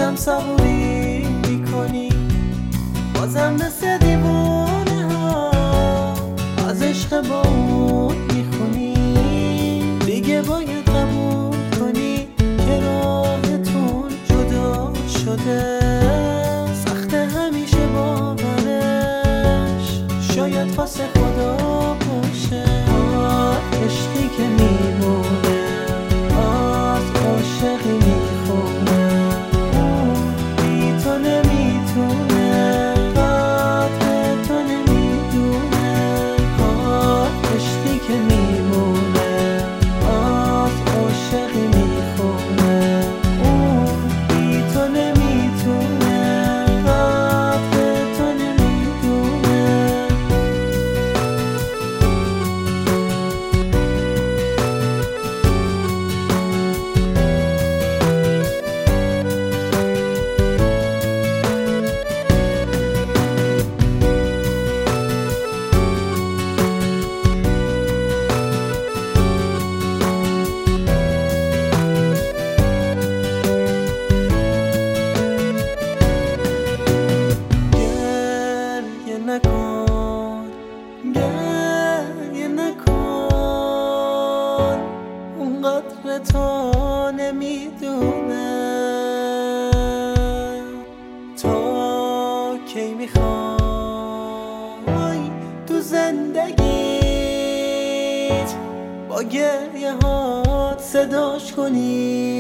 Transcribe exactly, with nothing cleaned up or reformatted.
بازم صبوری میکنی، بازم مثل دیوانه ها از عشق با اون میخونی. دیگه باید قبول کنی که راهتون جدا شده، سخته همیشه باورش، شاید خاص خدا باشه. آه عشقی که میمونه از عاشقی میخونه، بی تو نمیتونه، قدر تو نمیدونه. آه عشقی که میمونه از عاشقی میخونه، بی تو نمیتونه، قدر تو نمیدونه. گریه نکن، گریه نکن، اون قدر تو نمیدونه. تو کی میخوای تو زندگیت با گریه هات صداش کنی؟